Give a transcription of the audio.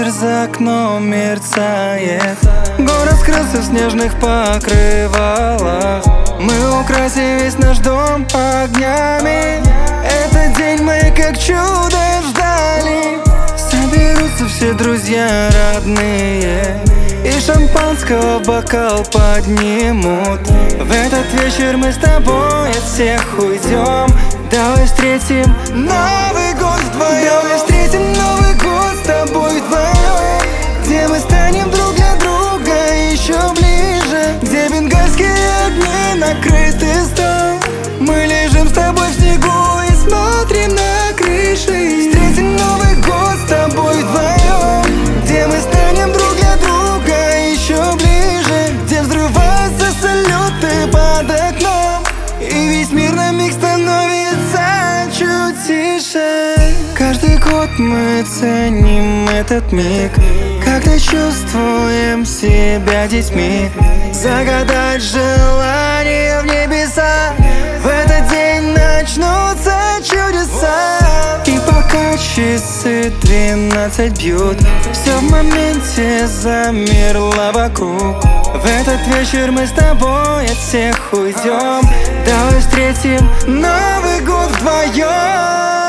вечер за окном мерцает. Город скрылся в снежных покрывалах. Мы украсим весь наш дом огнями. Этот день мы как чудо ждали. Соберутся все друзья родные и шампанского бокал поднимут. В этот вечер мы с тобой от всех уйдем. Давай встретим Новый год вдвоем. Давай встретим Новый год с тобой вдвоем, где мы станем друг для друга еще ближе, где бенгальские огни, накрытый стол. Мы лежим с тобой в снегу и смотрим на крыши. Встретим Новый год с тобой вдвоем, где мы станем друг для друга еще ближе, где взрываются салюты под окном, и весь мир на миг становится чуть тише. Каждый год мы ценим этот миг, когда чувствуем себя детьми. Загадать желание в небеса, в этот день начнутся чудеса. И пока часы 12 бьют, все в моменте замерло вокруг. В этот вечер мы с тобой от всех уйдем. Давай встретим Новый год вдвоем.